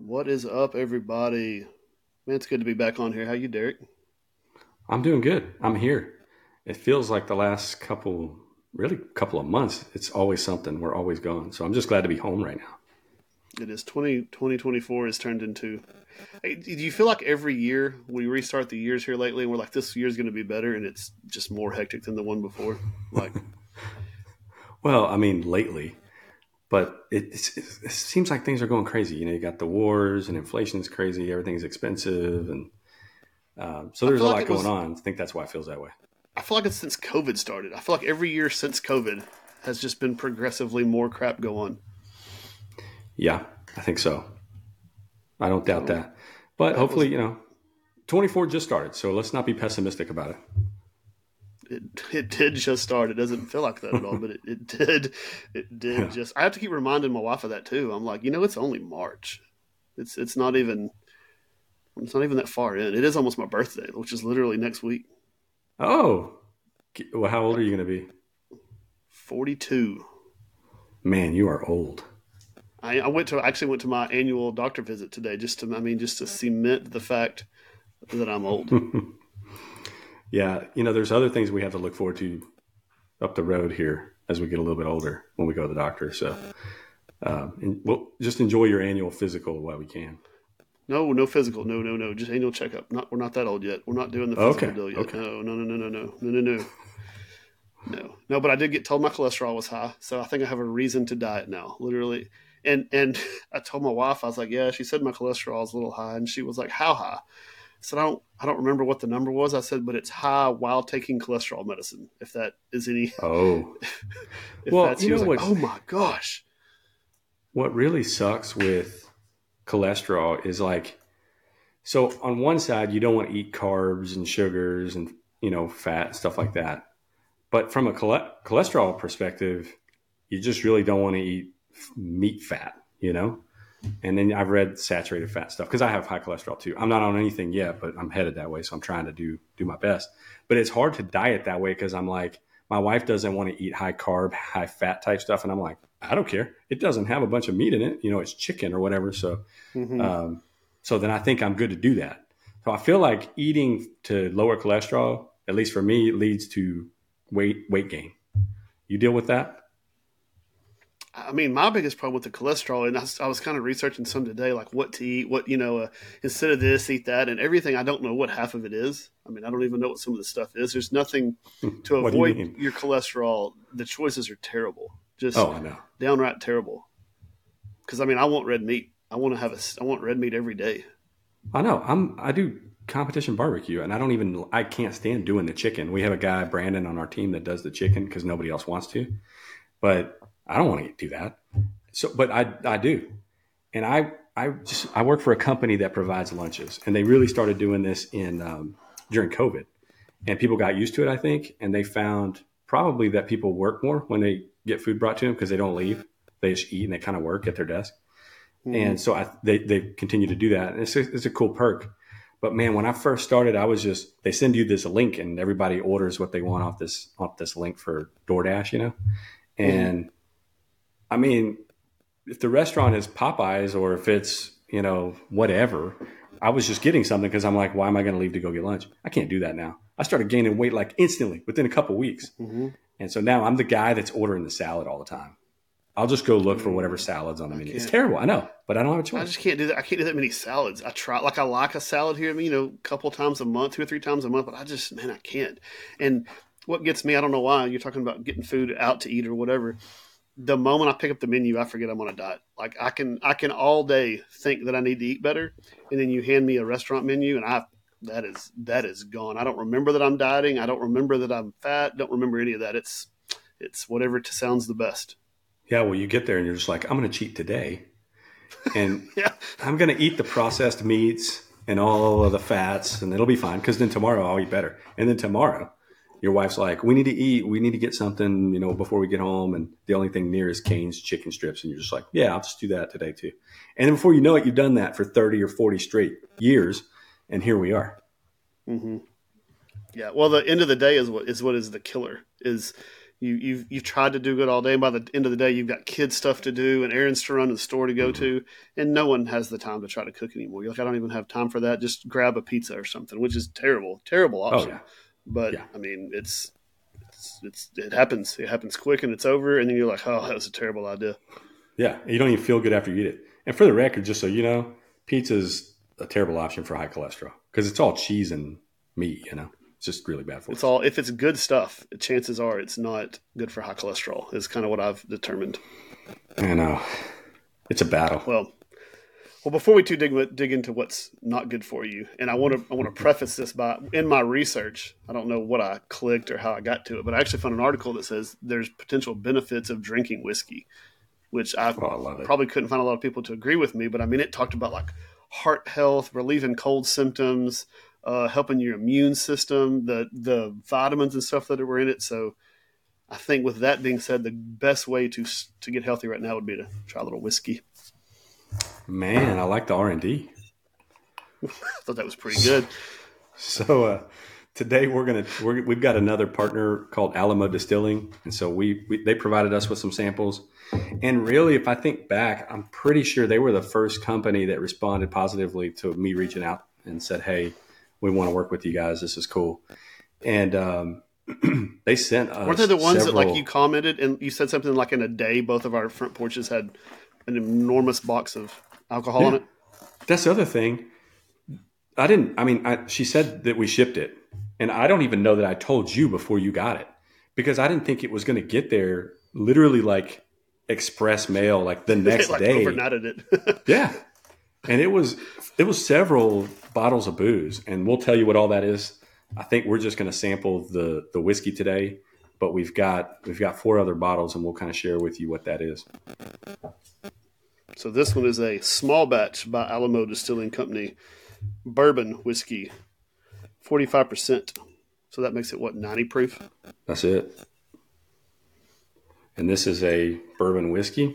What is up, everybody? Man, it's good to be back on here. How you, Derek? I'm doing good. I'm here. It feels like the last couple of months, it's always something. We're always gone. So I'm just glad to be home right now. It is 2024 has turned into. Hey, do you feel like every year we restart the years here lately, and we're like, this year's going to be better, and it's just more hectic than the one before? Like, Well, I mean, lately, but it seems like things are going crazy. You got the wars and inflation's crazy. Everything's expensive. And so I there's feel a like lot it going was. on. I think that's why it feels that way. I feel like it's since COVID started. I feel like every year since COVID has just been progressively more crap go on. Yeah, I think so. I don't doubt So that. But that was hopefully, 24 just started. So let's not be pessimistic about it. It did just start. It doesn't feel like that at all, but it did. It did it. just. I have to keep reminding my wife of that too. I'm like, it's only March. It's not even. It's not even that far in. It is almost my birthday, which is literally next week. Oh, well, how old are Yep, you going to be? 42. Man, you are old. I actually went to my annual doctor visit today just to cement the fact that I'm old. Yeah, there's other things we have to look forward to up the road here as we get a little bit older when we go to the doctor. So, and we'll just enjoy your annual physical while we can. No, no physical. No, no, no. Just annual checkup. Not we're not that old yet. We're not doing the physical Okay, deal yet. okay. No, no, no, no, no, no, no, no, no. No, no, but I did get told my cholesterol was high, so I think I have a reason to diet now, literally. And I told my wife, I was like, yeah. She said my cholesterol is a little high, and she was like, how high? I said, I don't remember what the number was. I said, but it's high while taking cholesterol medicine. If that is any, Oh, if well, that's, she was like, oh my gosh. what really sucks with cholesterol is like, so on one side, you don't want to eat carbs and sugars and, fat and stuff like that. But from a cholesterol perspective, you just really don't want to eat meat fat. And then I've read saturated fat stuff because I have high cholesterol too. I'm not on anything yet, but I'm headed that way. So I'm trying to do my best. But it's hard to diet that way because I'm like, my wife doesn't want to eat high carb, high fat type stuff. And I'm like, I don't care. It doesn't have a bunch of meat in it. It's chicken or whatever. So, Mm-hmm. um, so then I think I'm good to do that. So I feel like eating to lower cholesterol, at least for me, leads to weight gain. You deal with that? I mean, my biggest problem with the cholesterol, and I was kind of researching some today, like what to eat, instead of this, eat that, and everything. I don't know what half of it is. I mean, I don't even know what some of the stuff is. There's nothing to What do you avoid mean? your cholesterol. The choices are terrible, just Oh, I know. downright terrible. Because I mean, I want red meat. I want red meat every day. I know. I do competition barbecue, and I can't stand doing the chicken. We have a guy Brandon on our team that does the chicken because nobody else wants to, but I don't want to do that. So, but I do, and I work for a company that provides lunches, and they really started doing this in during COVID, and people got used to it, I think, and they found probably that people work more when they get food brought to them because they don't leave, they just eat and they kind of work at their desk. And Mm-hmm. so they continue to do that. And it's a cool perk. But man, when I first started, they send you this link and everybody orders what they want off this link for DoorDash. Mm-hmm. And I mean, if the restaurant is Popeyes or if it's, whatever, I was just getting something because I'm like, why am I going to leave to go get lunch? I can't do that now. I started gaining weight like instantly within a couple of weeks. Mm-hmm. And so now I'm the guy that's ordering the salad all the time. I'll just go look for whatever salads on the I menu. It's can't. terrible, I know, but I don't have a I choice. just can't do that. I can't do that many salads. I try, like I like a salad here, a couple times a month, 2 or 3 times a month, but man, I can't. And what gets me, I don't know why. You're talking about getting food out to eat or whatever. The moment I pick up the menu, I forget I'm on a diet. Like I can all day think that I need to eat better, and then you hand me a restaurant menu, and that is gone. I don't remember that I'm dieting. I don't remember that I'm fat. Don't remember any of that. It's whatever sounds the best. Yeah, well, you get there and you're just like, I'm going to cheat today, and Yeah. I'm going to eat the processed meats and all of the fats, and it'll be fine because then tomorrow I'll eat better. And then tomorrow, your wife's like, we need to eat. We need to get something, before we get home. And the only thing near is Cane's chicken strips. And you're just like, yeah, I'll just do that today too. And then before you know it, you've done that for 30 or 40 straight years. And here we are. Mm-hmm. Yeah. Well, the end of the day is what is the killer is You've tried to do good all day, and by the end of the day, you've got kid stuff to do and errands to run and the store to go to, and no one has the time to try to cook anymore. You're like, I don't even have time for that. Just grab a pizza or something, which is terrible option. Oh, yeah. But Yeah. I mean, it happens. It happens quick, and it's over, and then you're like, oh, that was a terrible idea. Yeah, you don't even feel good after you eat it. And for the record, just so you know, pizza's a terrible option for high cholesterol because it's all cheese and meat. It's just really bad for It's you. all if it's good stuff. Chances are it's not good for high cholesterol. Is kind of what I've determined. I know. It's a battle. Well, before we dig into what's not good for you, and I want to preface this by in my research, I don't know what I clicked or how I got to it, but I actually found an article that says there's potential benefits of drinking whiskey, which I love it. probably couldn't find a lot of people to agree with me. But I mean, it talked about like heart health, relieving cold symptoms, helping your immune system, the vitamins and stuff that were in it. So I think with that being said, the best way to get healthy right now would be to try a little whiskey. Man, I like the R&D. I thought that was pretty good. So today we've got another partner called Alamo Distilling, and so they provided us with some samples. And really, if I think back, I'm pretty sure they were the first company that responded positively to me reaching out and said, "Hey, we want to work with you guys. This is cool." And they sent us. Weren't they the ones that like you commented and you said something like in a day, both of our front porches had an enormous box of alcohol on it? That's the other thing. She said that we shipped it, and I don't even know that I told you before you got it because I didn't think it was going to get there literally like express mail, like the next day. Overnighted it. Yeah. And it was several bottles of booze, and we'll tell you what all that is. I think we're just going to sample the whiskey today, but we've got 4 other bottles, and we'll kind of share with you what that is. So this one is a small batch by Alamo Distilling Company, bourbon whiskey, 45%. So that makes it, 90 proof? That's it. And this is a bourbon whiskey.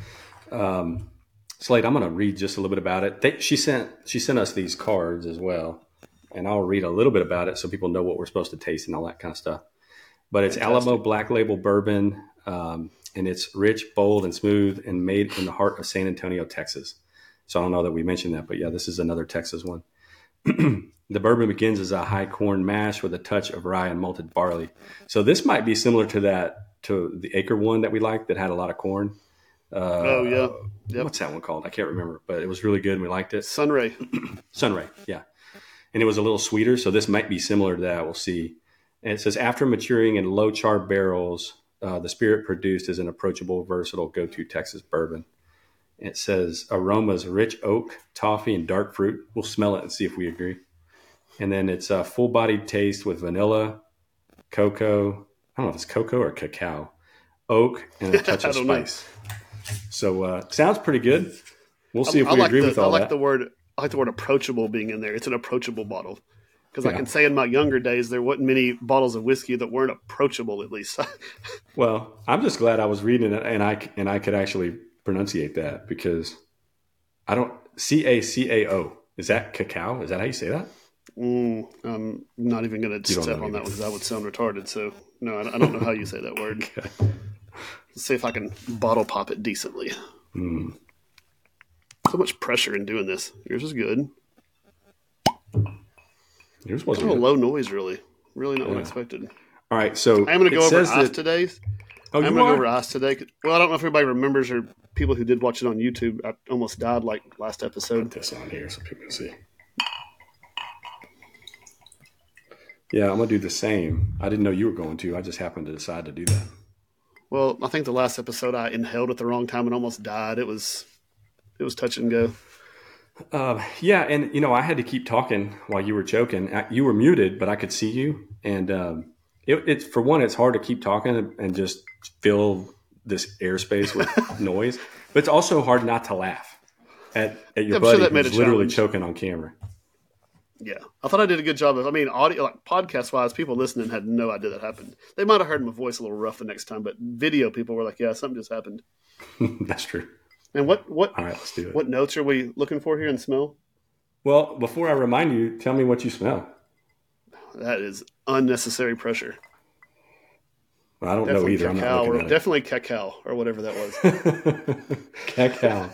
Slade, I'm going to read just a little bit about it. She sent us these cards as well, and I'll read a little bit about it so people know what we're supposed to taste and all that kind of stuff. But it's Fantastic. Alamo Black Label Bourbon, and it's rich, bold, and smooth, and made in the heart of San Antonio, Texas. So I don't know that we mentioned that, but yeah, this is another Texas one. The bourbon begins as a high corn mash with a touch of rye and malted barley. So this might be similar to the Acre one that we liked that had a lot of corn. Oh yeah, yep. What's that one called? I can't remember, but it was really good and we liked it. Sunray, yeah, and it was a little sweeter. So this might be similar to that. We'll see. And it says after maturing in low char barrels, the spirit produced is an approachable, versatile go-to Texas bourbon. It says aromas rich oak, toffee, and dark fruit. We'll smell it and see if we agree. And then it's a full-bodied taste with vanilla, cocoa. I don't know if it's cocoa or cacao, oak, and a touch of spice. So sounds pretty good. We'll see if we agree with all that. I like the word approachable being in there. It's an approachable bottle. Because I can say in my younger days, there wasn't many bottles of whiskey that weren't approachable, at least. Well, I'm just glad I was reading it and I could actually pronunciate that because I don't CACAO. Is that cacao? Is that how you say that? I'm not even going to step on that one because that would sound retarded. So no, I don't know how you say that word. Okay. Let's see if I can bottle pop it decently. So much pressure in doing this. Yours is good. Yours wasn't kind of a low noise, really not what I expected. All right, so I'm going to go over ice today. Oh, I'm going to go over ice today. Well, I don't know if everybody remembers or people who did watch it on YouTube. I almost died like last episode. Put this on here so people can see. Yeah, I'm going to do the same. I didn't know you were going to. I just happened to decide to do that. Well, I think the last episode I inhaled at the wrong time and almost died. It was touch and go. Yeah, and I had to keep talking while you were choking. You were muted, but I could see you. And it's for one, it's hard to keep talking and just fill this airspace with noise. But it's also hard not to laugh at your buddy who's literally choking on camera. Yeah, I thought I did a good job of. Audio, like podcast wise, people listening had no idea that happened. They might have heard my voice a little rough the next time, but video people were like, "Yeah, something just happened." That's true. And what? All right, let's do it. What notes are we looking for here in smell? Well, before I remind you, tell me what you smell. That is unnecessary pressure. I don't know either. I'm not looking at it. Definitely cacao or whatever that was. Cacao.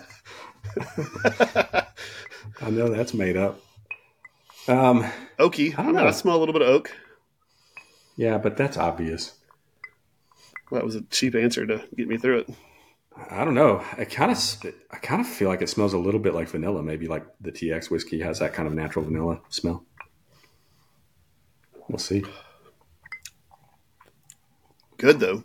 I know that's made up. Oaky. I smell a little bit of oak. Yeah, but that's obvious. Well, that was a cheap answer to get me through it. I don't know. I kind of feel like it smells a little bit like vanilla. Maybe like the TX whiskey has that kind of natural vanilla smell. We'll see. Good though.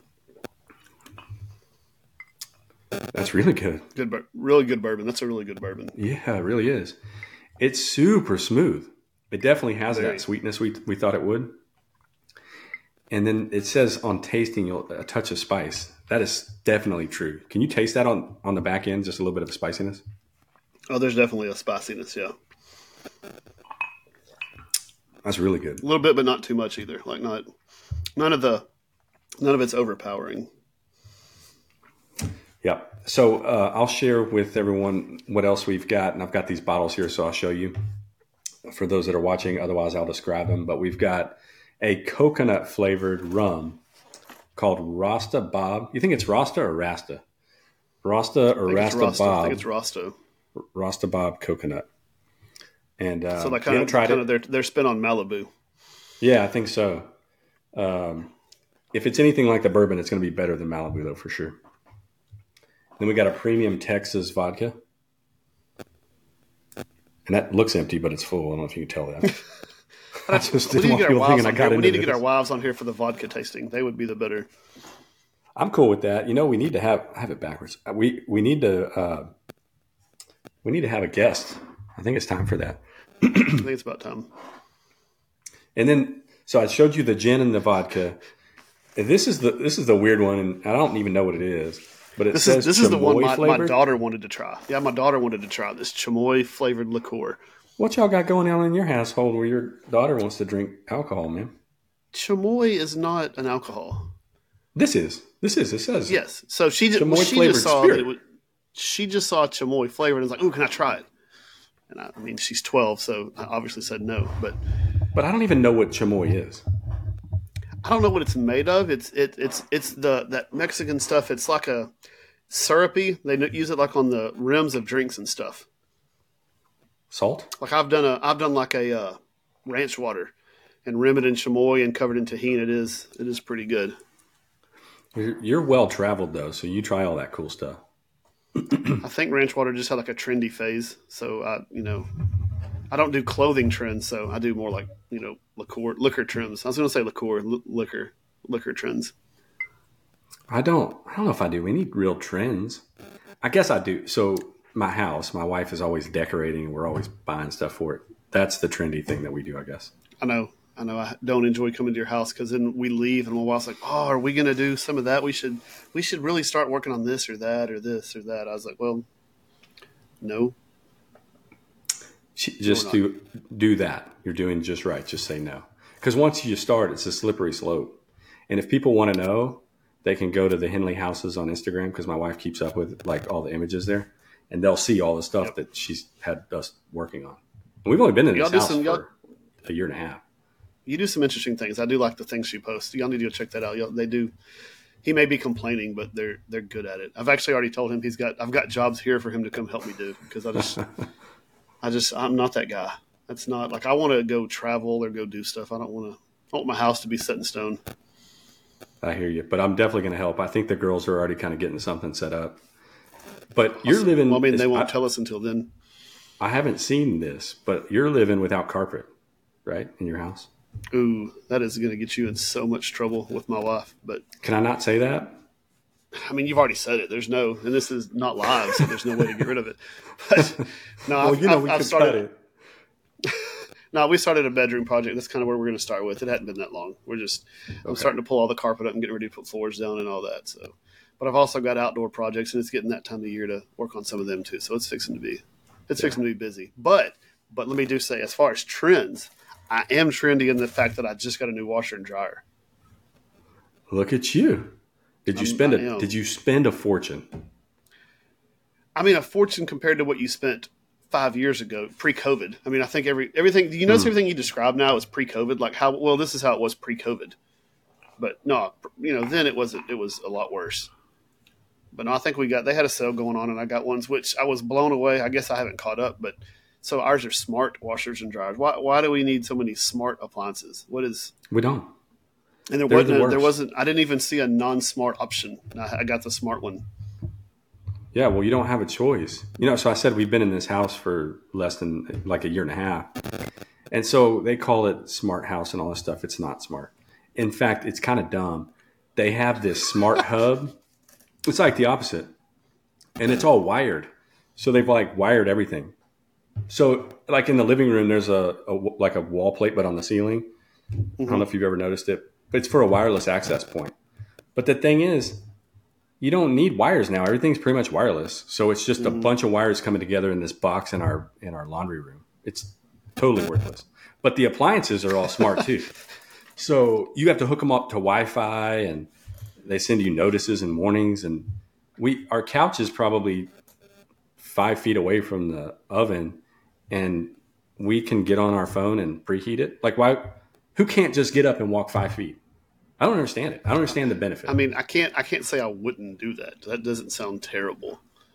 That's really good. Really good bourbon. That's a really good bourbon. Yeah, it really is. It's super smooth. It definitely has that sweetness we thought it would. And then it says on tasting, a touch of spice. That is definitely true. Can you taste that on the back end? Just a little bit of a spiciness? Oh, there's definitely a spiciness, yeah. That's really good. A little bit, but not too much either. Like none of it's overpowering. Yeah. So I'll share with everyone what else we've got. And I've got these bottles here, so I'll show you for those that are watching. Otherwise, I'll describe them. But we've got a coconut flavored rum called Rasta Bob. You think it's Rasta or Rasta? Rasta or Rasta Bob? I think it's Rasta. Rasta Bob coconut. And so they kind of their spin on Malibu. Yeah, I think so. If it's anything like the bourbon, it's going to be better than Malibu, though, for sure. Then we got a premium Texas vodka. And that looks empty, but it's full. I don't know if you can tell that. I just didn't want people thinking I got into We need to get our wives on here for the vodka tasting. They would be the better. I'm cool with that. We need to have it backwards. We need to have a guest. I think it's time for that. I think it's about time. And then, so I showed you the gin and the vodka. And this is the weird one, and I don't even know what it is. But this is the one my daughter wanted to try. Yeah, my daughter wanted to try this chamoy flavored liqueur. What y'all got going on in your household where your daughter wants to drink alcohol, man? Chamoy is not an alcohol. This is. It says yes. So she just saw spirit. She just saw chamoy flavored and was like, "Ooh, can I try it?" And I mean, she's 12, so I obviously said no. But I don't even know what chamoy is. I don't know what it's made of. It's that Mexican stuff. It's like a syrupy. They use it like on the rims of drinks and stuff. Salt? Like I've done like a ranch water and rim it in chamoy and covered in tahini. It is pretty good. You're well traveled though, so you try all that cool stuff. I think ranch water just had like a trendy phase. So I don't do clothing trends, so I do more like, liquor trends. I was going to say liquor trends. I don't know if I do any real trends. I guess I do. So my house, my wife is always decorating and we're always buying stuff for it. That's the trendy thing that we do, I guess. I know. I don't enjoy coming to your house because then we leave and my wife's like, "Oh, are we going to do some of that? We should really start working on this or that or this or that." I was like, "Well, no." Just do that. You're doing just right. Just say no. Because once you start, it's a slippery slope. And if people want to know, they can go to the Henley Houses on Instagram because my wife keeps up with like all the images there, and they'll see all the stuff that she's had us working on. And we've only been in this house for a year and a half. You do some interesting things. I do like the things she posts. Y'all need to go check that out. They do. He may be complaining, but they're good at it. I've actually already told him I've got jobs here for him to come help me do because I'm not that guy. That's not like I want to go travel or go do stuff. I want my house to be set in stone. I hear you, but I'm definitely going to help. I think the girls are already kind of getting something set up. But awesome. You're living. Well, I mean, they won't tell us until then. I haven't seen this, but you're living without carpet, right, in your house? Ooh, that is going to get you in so much trouble with my wife. But can I not say that? I mean, you've already said it. There's no, and this is not live, so there's no way to get rid of it. But no, I've started. No, we started a bedroom project. That's kind of where we're going to start with. It hadn't been that long. I'm starting to pull all the carpet up and getting ready to put floors down and all that. So, but I've also got outdoor projects, and it's getting that time of the year to work on some of them too. So it's fixing to be busy. But let me do say, as far as trends, I am trendy in the fact that I just got a new washer and dryer. Look at you. Did you spend a fortune? I mean, a fortune compared to what you spent 5 years ago, pre-COVID. I mean, I think everything. Do you notice everything you describe now is pre-COVID? Like this is how it was pre-COVID. But no, then it was a lot worse. But no, I think they had a sale going on, and I got ones which I was blown away. I guess I haven't caught up, but so ours are smart washers and dryers. Why do we need so many smart appliances? What is We don't. And there wasn't. I didn't even see a non-smart option. I got the smart one. Yeah, well, you don't have a choice. So I said we've been in this house for less than like a year and a half. And so they call it smart house and all this stuff. It's not smart. In fact, it's kind of dumb. They have this smart hub. It's like the opposite. And it's all wired. So they've like wired everything. So like in the living room, there's like a wall plate, but on the ceiling. Mm-hmm. I don't know if you've ever noticed it. But it's for a wireless access point. But the thing is, you don't need wires now. Everything's pretty much wireless. So it's just a bunch of wires coming together in this box in our laundry room. It's totally worthless. But the appliances are all smart too. So you have to hook them up to Wi-Fi, and they send you notices and warnings. And our couch is probably 5 feet away from the oven, and we can get on our phone and preheat it. Like why? Who can't just get up and walk 5 feet? I don't understand it. I don't understand the benefit. I mean, I can't say I wouldn't do that. That doesn't sound terrible.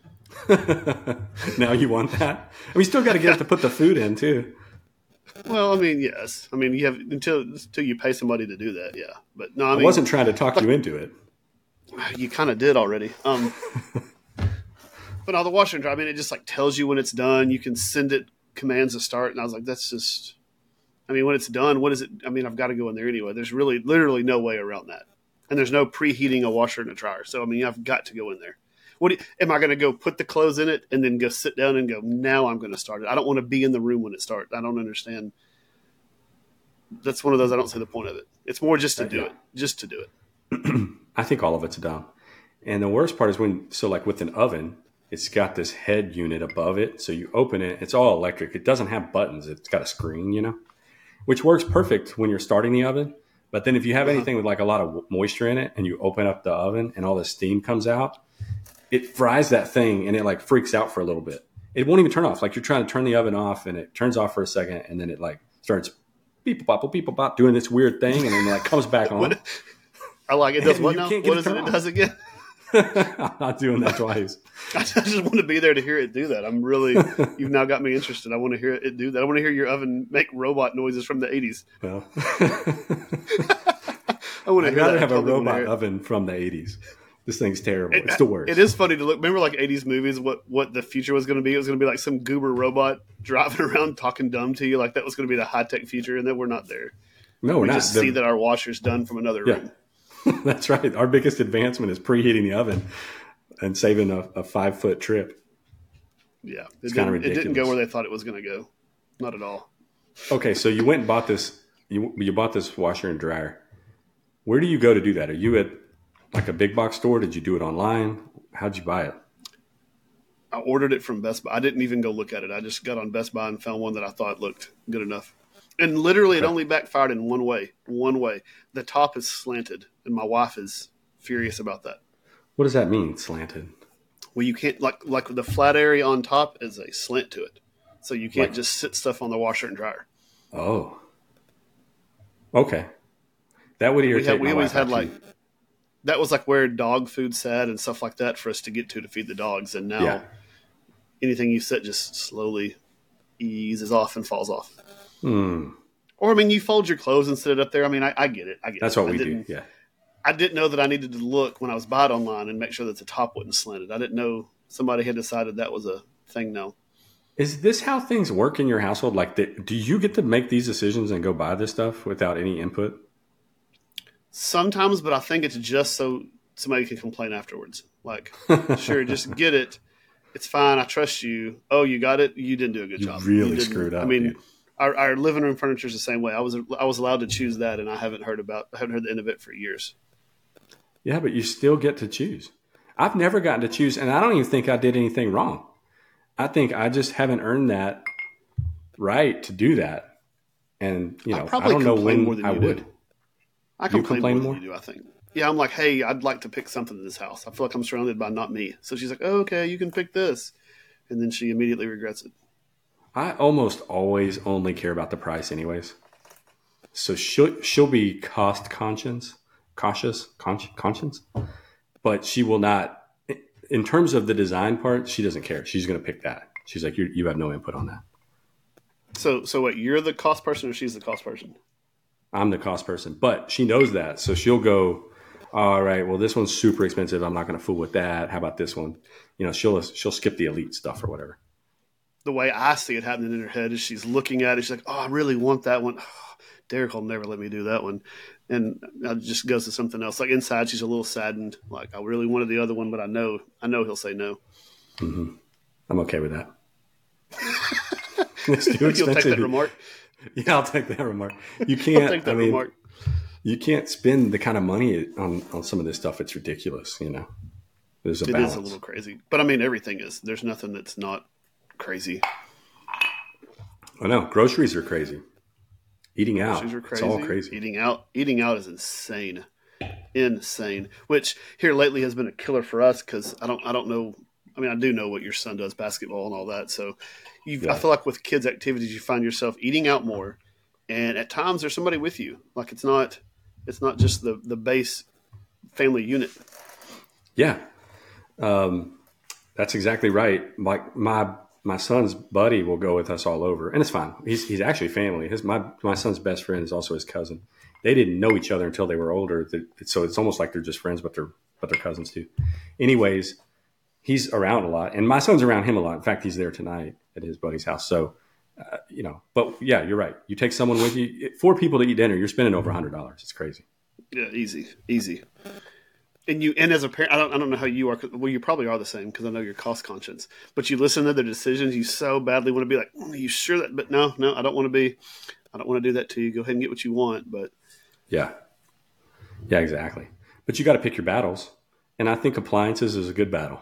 Now you want that? And we still got to get to put the food in too. Well, I mean, yes. I mean, you have until you pay somebody to do that. Yeah, but no, I wasn't trying to talk you into it. You kind of did already. But now the washer and dryer. I mean, it just like tells you when it's done. You can send it commands to start, and I was like, that's just. I mean, when it's done, what is it? I mean, I've got to go in there anyway. There's literally no way around that. And there's no preheating a washer and a dryer. So, I mean, I've got to go in there. Am I going to go put the clothes in it and then go sit down and go, now I'm going to start it? I don't want to be in the room when it starts. I don't understand. That's one of those, I don't see the point of it. It's more just to do it. Just to do it. I think all of it's dumb. And the worst part is like with an oven, it's got this head unit above it. So you open it, it's all electric. It doesn't have buttons. It's got a screen, which works perfect when you're starting the oven. But then if you have anything with like a lot of moisture in it and you open up the oven and all the steam comes out, it fries that thing and it like freaks out for a little bit. It won't even turn off. Like you're trying to turn the oven off and it turns off for a second and then it like starts beep bop doing this weird thing and then like comes back on. I like it. Does what now? What is it? It does again? I'm not doing that twice. I just want to be there to hear it do that. You've now got me interested. I want to hear it do that. I want to hear your oven make robot noises from the 80s. Well, I'd rather have a robot oven from the 80s. This thing's terrible. It's the worst. It is funny to look. Remember like 80s movies, what the future was going to be? It was going to be like some goober robot driving around talking dumb to you. Like that was going to be the high-tech future, and then we're not there. No, we're not. We just see that our washer's done from another room. That's right. Our biggest advancement is preheating the oven and saving a 5-foot trip. Yeah. It's kind of ridiculous. It didn't go where they thought it was going to go. Not at all. Okay, so you went and bought this. You bought this washer and dryer. Where do you go to do that? Are you at like a big box store? Did you do it online? How'd you buy it? I ordered it from Best Buy. I didn't even go look at it. I just got on Best Buy and found one that I thought looked good enough. And literally, it only backfired in one way. One way. The top is slanted, and my wife is furious about that. What does that mean, slanted? Well, you can't like the flat area on top is a slant to it, so you can't just sit stuff on the washer and dryer. Oh, okay. That would irritate. We always had like that was like where dog food sat and stuff like that for us to get to feed the dogs, and now anything you set just slowly eases off and falls off. Or, I mean, you fold your clothes and sit it up there. I mean, I get it. That's what we do, yeah. I didn't know that I needed to look when I was buying online and make sure that the top wasn't slanted. I didn't know somebody had decided that was a thing now. Is this how things work in your household? Like, do you get to make these decisions and go buy this stuff without any input? Sometimes, but I think it's just so somebody can complain afterwards. Like, sure, just get it. It's fine. I trust you. Oh, you got it? You didn't do a good job. You really screwed up. I mean... Our living room furniture is the same way. I was allowed to choose that, and I haven't heard the end of it for years. Yeah, but you still get to choose. I've never gotten to choose, and I don't even think I did anything wrong. I think I just haven't earned that right to do that. And I don't know when I would. I complain more than you do, I think. Yeah, I'm like, hey, I'd like to pick something in this house. I feel like I'm surrounded by not me. So she's like, oh, okay, you can pick this, and then she immediately regrets it. I almost always only care about the price anyways. So she'll be cost conscious conscience, but she will not. In terms of the design part, she doesn't care. She's going to pick that. She's like, you have no input on that. So what? You're the cost person, or she's the cost person? I'm the cost person, but she knows that, so she'll go, all right, well, this one's super expensive. I'm not going to fool with that. How about this one? She'll skip the elite stuff or whatever. The way I see it happening in her head is she's looking at it. She's like, oh, I really want that one. Oh, Derek will never let me do that one. And it just goes to something else. Like inside, she's a little saddened. Like I really wanted the other one, but I know he'll say no. Mm-hmm. I'm okay with that. It's too expensive. You'll take that remark? Yeah, I'll take that remark. You can't. I'll take that remark. You can't spend the kind of money on some of this stuff. It's ridiculous. There's a balance. It is a little crazy, but I mean, everything is. There's nothing that's not crazy. I know groceries are crazy. Eating out, groceries are crazy. It's all crazy. Eating out is insane. Which here lately has been a killer for us because I don't know. I mean, I do know what your son does, basketball and all that. So I feel like with kids' activities, you find yourself eating out more, and at times there's somebody with you. Like it's not just the base family unit. Yeah, that's exactly right. Like my son's buddy will go with us all over, and it's fine. He's actually family. My son's best friend is also his cousin. They didn't know each other until they were older, so it's almost like they're just friends, but they're cousins too. Anyways, he's around a lot, and my son's around him a lot. In fact, he's there tonight at his buddy's house. So, but yeah, you're right. You take someone with you, 4 people to eat dinner, you're spending over $100. It's crazy. Yeah, easy. And as a parent, I don't know how you are. Well, you probably are the same because I know you're cost conscious. But you listen to their decisions. You so badly want to be like, are you sure that? But no, I don't want to be. I don't want to do that to you. Go ahead and get what you want. But yeah, exactly. But you got to pick your battles, and I think appliances is a good battle.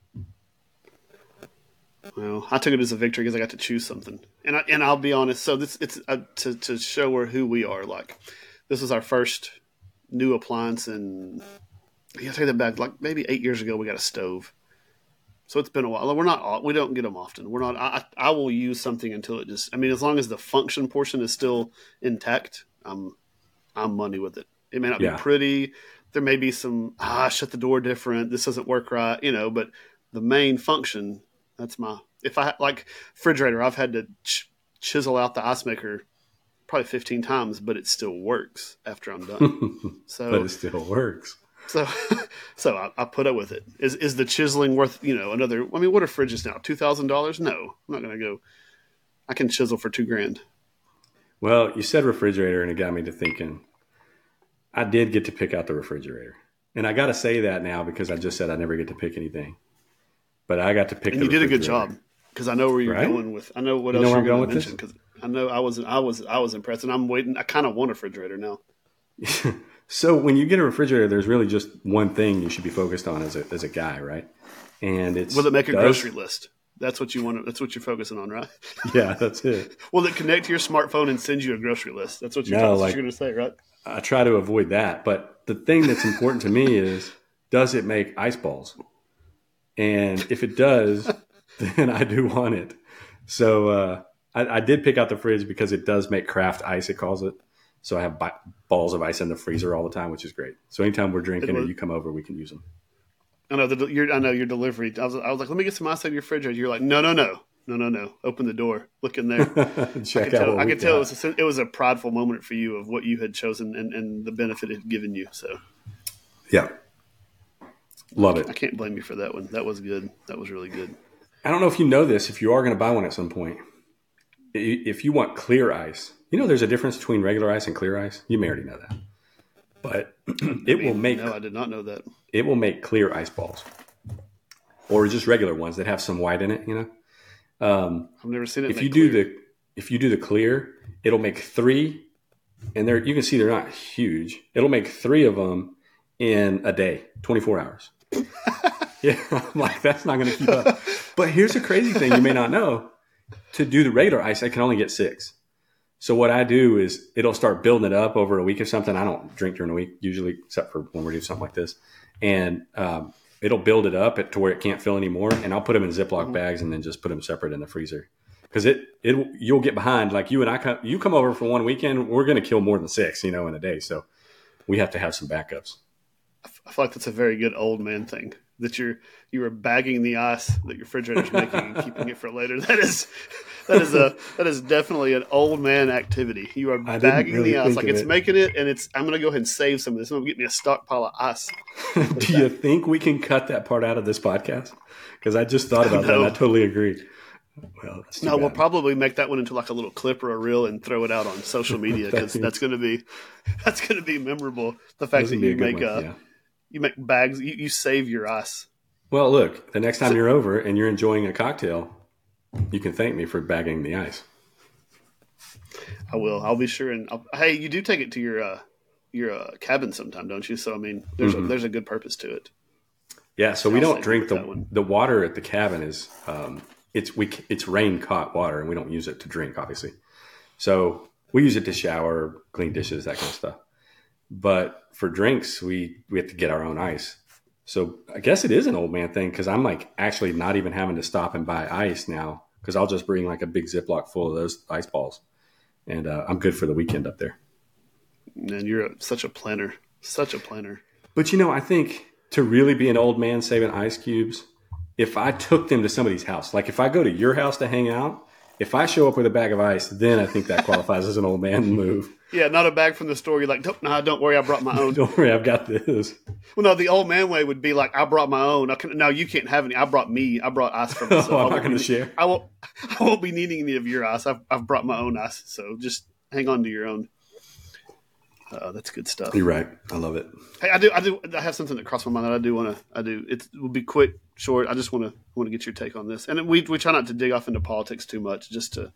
Well, I took it as a victory because I got to choose something, and I'll be honest. So it's to show who we are. Like this was our first new appliance, and I take that back. Like maybe 8 years ago, we got a stove. So it's been a while. We don't get them often. We're not. I will use something until it just. I mean, as long as the function portion is still intact, I'm money with it. It may not be pretty. There may be some shut the door different. This doesn't work right, but the main function. That's if I like refrigerator, I've had to chisel out the ice maker probably 15 times, but it still works after I'm done. So, but it still works. So I put up with it. Is the chiseling worth, another, I mean, what are fridges now? $2,000? No, I'm not going to go. I can chisel for $2,000. Well, you said refrigerator and it got me to thinking I did get to pick out the refrigerator. And I got to say that now because I just said I never get to pick anything. But I got to pick. And you did a good job because I know where you're going with. I know what else you're going to mention because I know I was impressed, and I'm waiting. I kind of want a refrigerator now. So when you get a refrigerator, there's really just one thing you should be focused on as a guy, right? And it's will it make a grocery list? That's what you want. That's what you're focusing on, right? Yeah, that's it. Will it connect to your smartphone and send you a grocery list? That's what you're going to say, right? I try to avoid that, but the thing that's important to me is, does it make ice balls? And if it does, then I do want it. So I did pick out the fridge because it does make craft ice, it calls it. So I have balls of ice in the freezer all the time, which is great. So anytime we're drinking or you come over, we can use them. I know your delivery. I was like, let me get some ice out of your refrigerator. You're like, no. Open the door. Look in there. Check out. I could tell it was a prideful moment for you of what you had chosen and the benefit it had given you. So yeah. Love it. I can't blame you for that one. That was good. That was really good. I don't know if you know this, if you are going to buy one at some point. If you want clear ice, there's a difference between regular ice and clear ice. You may already know that. But will make... No, I did not know that. It will make clear ice balls. Or just regular ones that have some white in it, I've never seen it. If you do the clear, it'll make 3, and you can see they're not huge. It'll make 3 of them in a day, 24 hours. Yeah, I'm like, that's not going to keep up. But here's the crazy thing you may not know. To do the regular ice, I can only get 6. So what I do is it'll start building it up over a week or something. I don't drink during the week usually, except for when we do something like this. And it'll build it up to where it can't fill anymore. And I'll put them in Ziploc bags and then just put them separate in the freezer. Because you'll get behind. Like you and I, you come over for one weekend, we're going to kill more than 6, in a day. So we have to have some backups. I feel like that's a very good old man thing, that you are bagging the ice that your refrigerator's making and keeping it for later. That is definitely an old man activity. You are bagging the ice like it's making it, and I'm going to go ahead and save some of this. I'm going to get me a stockpile of ice. Do you think we can cut that part out of this podcast? Because I just thought about that, and I totally agree. Well, no, we'll probably make that one into like a little clip or a reel and throw it out on social media, because that's going to be memorable. The fact that you make bags, you save your ice. Well, look, the next time you're over and you're enjoying a cocktail, you can thank me for bagging the ice. I will. I'll be sure. And hey, you do take it to your cabin sometime, don't you? So I mean, there's a good purpose to it. Yeah. So we don't drink the water at the cabin is. It's rain caught water, and we don't use it to drink, obviously. So we use it to shower, clean dishes, that kind of stuff. But for drinks, we have to get our own ice. So I guess it is an old man thing, because I'm like actually not even having to stop and buy ice now, because I'll just bring like a big Ziploc full of those ice balls, and I'm good for the weekend up there. And you're such a planner. But I think to really be an old man saving ice cubes, if I took them to somebody's house, like if I go to your house to hang out, if I show up with a bag of ice, then I think that qualifies as an old man move. Yeah, not a bag from the store. You're like, don't worry, I brought my own. Don't worry, I've got this. Well, no, the old man way would be like, I brought my own. No, you can't have any. I brought ice for myself. I'm not going to share. I won't be needing any of your ice. I've brought my own ice, so just hang on to your own. That's good stuff. You're right. I love it. Hey, I have something that crossed my mind that I do want to. It will be quick, short. I just want to get your take on this, and we try not to dig off into politics too much, just to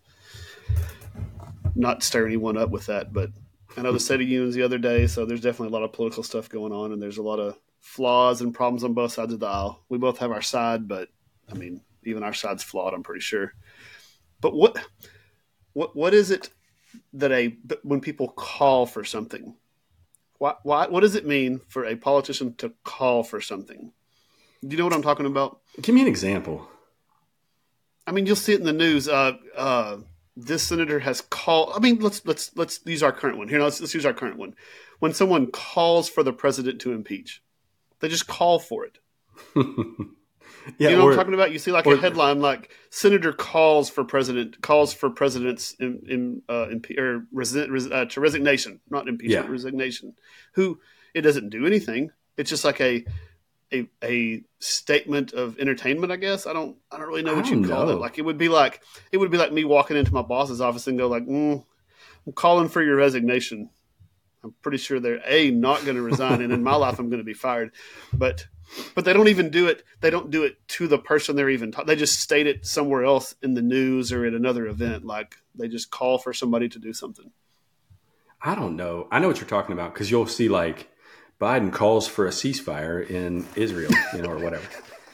not stir anyone up with that. But I know the State of Union's the other day, so there's definitely a lot of political stuff going on, and there's a lot of flaws and problems on both sides of the aisle. We both have our side, but I mean, even our side's flawed, I'm pretty sure. But what is it that when people call for something, what does it mean for a politician to call for something? Do you know what I'm talking about? Give me an example. I mean, you'll see it in the news. This senator has called. I mean, let's use our current one here. Let's use our current one. When someone calls for the president to impeach, they just call for it. Yeah, you know what I'm talking about? You see like a headline like "Senator calls for president's to resignation," not impeachment, resignation. Who it doesn't do anything. It's just like a statement of entertainment, I guess. I don't really know what you'd call it. Like it would be like me walking into my boss's office and go like, I'm calling for your resignation. I'm pretty sure they're not going to resign, and in my life I'm going to be fired. But they don't even do it. They don't do it to the person they're even they just state it somewhere else in the news or at another event. Like they just call for somebody to do something. I don't know. I know what you're talking about, because you'll see like Biden calls for a ceasefire in Israel, or whatever.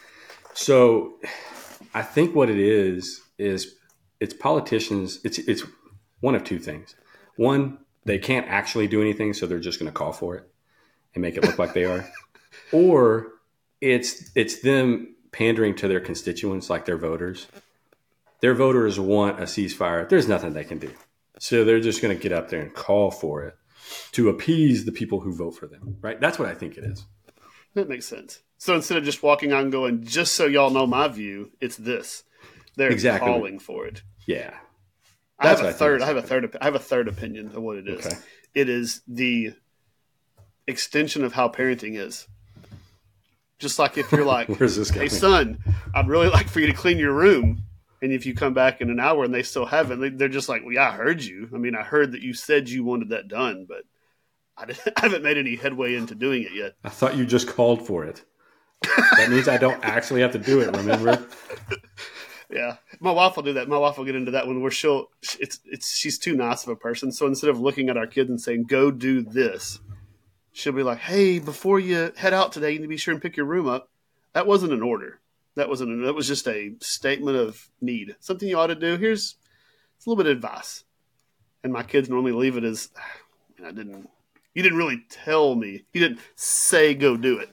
So I think what it is it's politicians. It's one of two things. One, they can't actually do anything, so they're just going to call for it and make it look like they are. Or it's them pandering to their constituents, like their voters. Their voters want a ceasefire. There's nothing they can do. So they're just going to get up there and call for it to appease the people who vote for them, right? That's what I think it is. That makes sense. So instead of just walking on going, just so y'all know my view, it's this. They're calling for it. Yeah. I have a third opinion of what it is. Okay. It is the extension of how parenting is. Just like if you're like, where's this going? Hey son, I'd really like for you to clean your room. And if you come back in an hour and they still haven't, they're just like, well, yeah, I heard you. I mean, I heard that you said you wanted that done, but I haven't made any headway into doing it yet. I thought you just called for it. That means I don't actually have to do it, remember? Yeah. My wife will do that. My wife will get into that one where she's too nice of a person. So instead of looking at our kids and saying, go do this, she'll be like, hey, before you head out today, you need to be sure and pick your room up. That wasn't an order. That was just a statement of need. Something you ought to do. It's a little bit of advice. And my kids normally leave it as, you didn't really tell me. You didn't say go do it.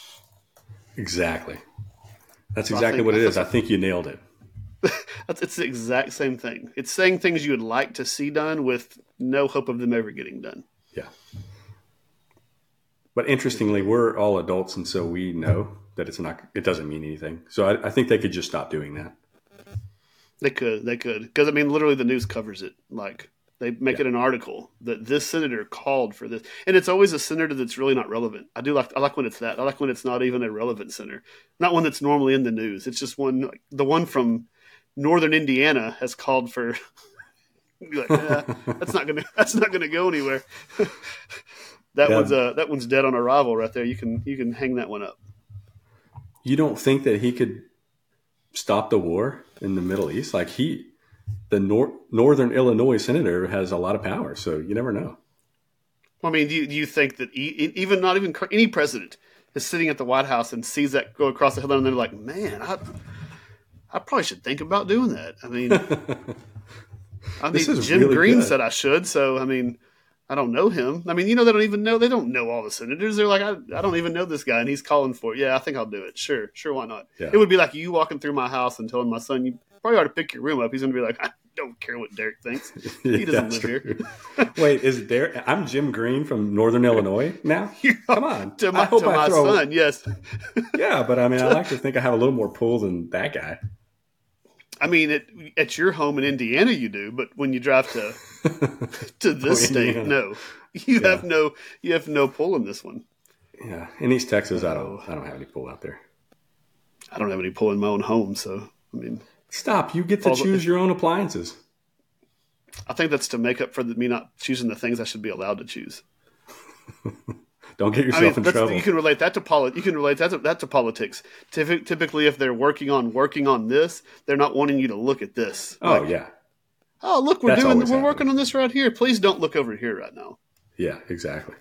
Exactly. That's exactly what it is. I think you nailed it. It's the exact same thing. It's saying things you would like to see done with no hope of them ever getting done. Yeah. But interestingly, we're all adults, and so we know that it doesn't mean anything. So I think they could just stop doing that. They could. Because, I mean, literally the news covers it. Like, they make it an article that this senator called for this. And it's always a senator that's really not relevant. I like when it's that. I like when it's not even a relevant senator. Not one that's normally in the news. It's just one, like, the one from northern Indiana has called for, like, that's not gonna go anywhere. That one's dead on arrival right there. You can hang that one up. You don't think that he could stop the war in the Middle East? Like the Northern Illinois senator has a lot of power, so you never know. Well, I mean, do you think that not even any president is sitting at the White House and sees that go across the headline and they're like, man, I probably should think about doing that. I mean, Jim really Green said I should, so I mean, I don't know him. I mean, they don't know all the senators. They're like, I don't even know this guy, and he's calling for it. Yeah, I think I'll do it. Sure, why not? Yeah. It would be like you walking through my house and telling my son, you probably ought to pick your room up. He's going to be like, I don't care what Derek thinks. He doesn't live here. Wait, is Derek? I'm Jim Green from Northern Illinois now? Come on. to my son, yes. Yeah, but I mean, I like to think I have a little more pull than that guy. I mean, at your home in Indiana, you do, but when you drive to this state, no, you have no pull in this one. Yeah, in East Texas, I don't have any pull out there. I don't have any pull in my own home, so I mean, stop. You get to choose your own appliances. I think that's to make up for me not choosing the things I should be allowed to choose. Don't get yourself in trouble. You can relate that to politics. Typically, if they're working on this, they're not wanting you to look at this. Oh, yeah. Oh, look, we're working on this right here. Please don't look over here right now. Yeah, exactly.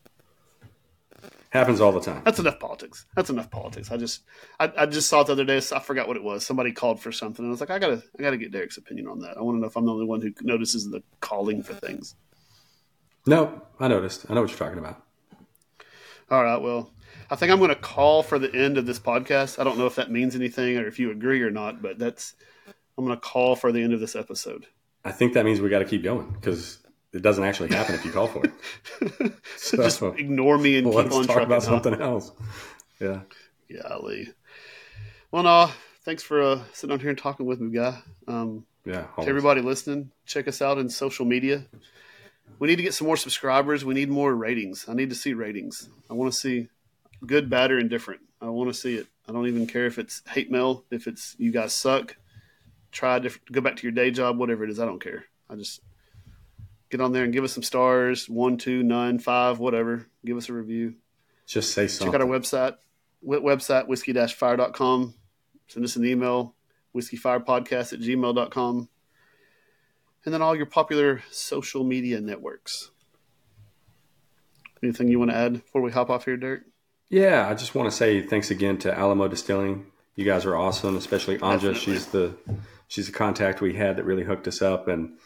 Happens all the time. That's enough politics. I just saw it the other day. I forgot what it was. Somebody called for something, and I was like, I gotta get Derek's opinion on that. I want to know if I'm the only one who notices the calling for things. No, I noticed. I know what you're talking about. All right, well, I think I'm going to call for the end of this podcast. I don't know if that means anything or if you agree or not, but I'm going to call for the end of this episode. I think that means we got to keep going because it doesn't actually happen if you call for it. So just ignore me and keep on trucking. Let's talk about something else. Yeah. Golly. Well, no, thanks for sitting on here and talking with me, guy. To everybody listening, check us out on social media. We need to get some more subscribers. We need more ratings. I need to see ratings. I want to see good, bad, or indifferent. I want to see it. I don't even care if it's hate mail, if it's you guys suck. Go back to your day job, whatever it is. I don't care. I just get on there and give us some stars, 1, 2, 9, 5, whatever. Give us a review. Just say something. Check out our website, whiskey-fire.com. Send us an email, whiskeyfirepodcast@gmail.com. And then all your popular social media networks. Anything you want to add before we hop off here, Derek? Yeah, I just want to say thanks again to Alamo Distilling. You guys are awesome, especially Anja. Definitely. She's the contact we had that really hooked us up. And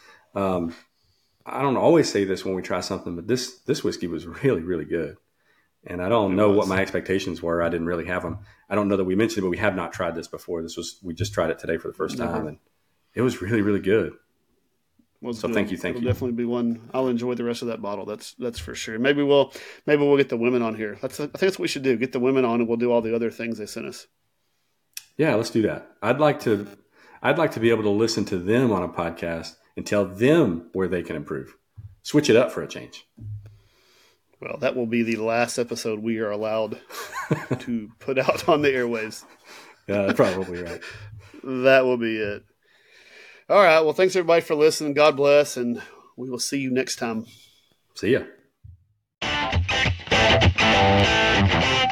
I don't always say this when we try something, but this whiskey was really, really good. And I don't know what my expectations were. I didn't really have them. I don't know that we mentioned it, but we have not tried this before. We just tried it today for the first time, and it was really, really good. So good. Thank you. It'll definitely be one. I'll enjoy the rest of that bottle. That's for sure. Maybe we'll get the women on here. I think that's what we should do. Get the women on, and we'll do all the other things they sent us. Yeah, let's do that. I'd like to be able to listen to them on a podcast and tell them where they can improve. Switch it up for a change. Well, that will be the last episode we are allowed to put out on the airwaves. Yeah, that's probably right. That will be it. All right. Well, thanks everybody for listening. God bless, and we will see you next time. See ya.